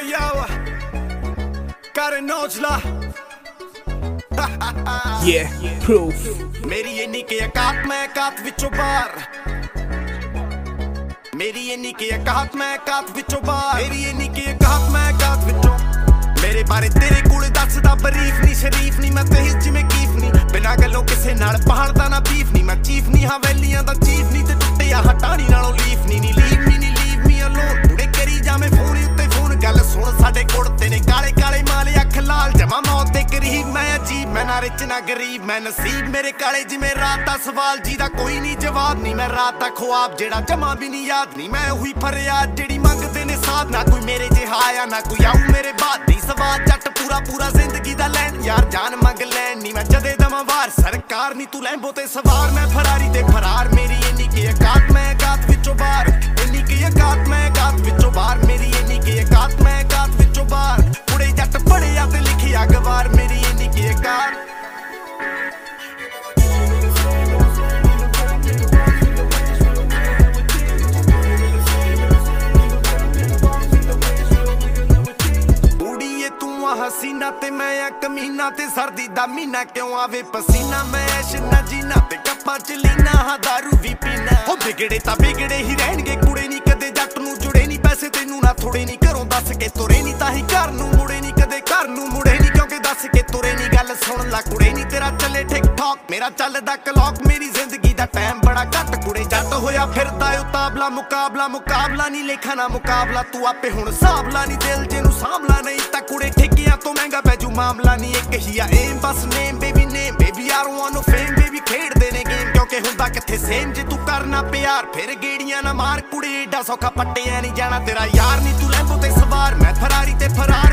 yo, Karen Ojla. Yeah, proof. मेरी इन्नी के औकात मैं औकात विचों बाहर, मेरी इन्नी के औकात मैं औकात विचों बाहर, मेरी इन्नी के औकात मैं औकात विचों। मेरे बारे तेरे कोल दसदा बरीफ नहीं, शरीफ नहीं मैं ते जिवें कीफ नहीं, बिना गल्लों किसे नाल पहाड़दा ना बीफ नहीं, मैं चीफ नहीं हवेलियां दा चीफ नहीं, ते टुੱਟਿਆ हटानी नालों लीफ नहीं, नी लीव मी नी लीव मी अलोन। कुड़े करी जावे फोन उत्ते फोन, गल सुन साडे कुड़ते ने काले काले माले अख लाल, जमा मौत दे करीब मैं अजीब, मैं ना रिच ना गरीब मैं नसीब, मेरे काले जिवें रात दा सवाल जिहदा कोई नहीं जवाब नहीं, मैं रात दा ख्वाब जेड़ा जमा भी नहीं याद नहीं, मैं उही फरियाद जेड़ी मंगदे ने साथ, ना कोई मेरे जिहा आया ना कोई आऊ मेरे बाद दी सवाल, जट पूरा पूरा जिंदगी दा लैन यार जान मंग लैन नहीं, मैं जदे दमा वार सरकार नहीं, तू लैंबो ते सवार मैं फरारी ते फरार, मेरी इन्नी के औकात मैं औकात विचों बाहर, इन्नी के औकात मैं औकात विचों बाहर, मेरी इन्नी के औकात मैं औकात विचों बाहर, कुड़े जट पढ़िया ते लिखिया गवार, मेरी इन्नी के औकात। हसीना ते मैं आ कमीना ते सर्दी दा महीना क्यों आवे पसीना, मैं ऐश ना जीना ते कप्पां च लीना हाँ दारू भी पीना, हो बिगड़े तां बिगड़े ही रहणगे कुड़े नहीं कदे जट नूं जुड़े नहीं, पैसे तैनूं ना थोड़े नहीं घरों दस के तुरे नहीं, तां ही घर नूं मुड़े नहीं कदे घर नूं मुड़े नहीं, क्योंकि दस के तुरे नहीं गल सुन ला कुड़े नहीं, तेरा चले ठीक ठाक मेरा चलदा क्लॉक, मेरी जिंदगी दा टाइम बड़ा घट कुड़े जट होया फिरदा उताबला मुकाबला मुकाबला नहीं लेखा ना मुकाबला, तू आपे हुण साबला नहीं दिल जेनू सामला नहीं तां कुड़े ठेकियां तो महंगा पैजू मामला नहीं, एक ही आ एम बस name baby I don't want no fame baby खेड देने गेम, क्योंकि हुंदा किथे सेम जे तू करना प्यार फिर गेड़ियां ना मार कुड़े एडा सौखा पट्टिया नहीं जाना तेरा यार नहीं, तू लैंबो ते सवार मैं फरारी ते फरार,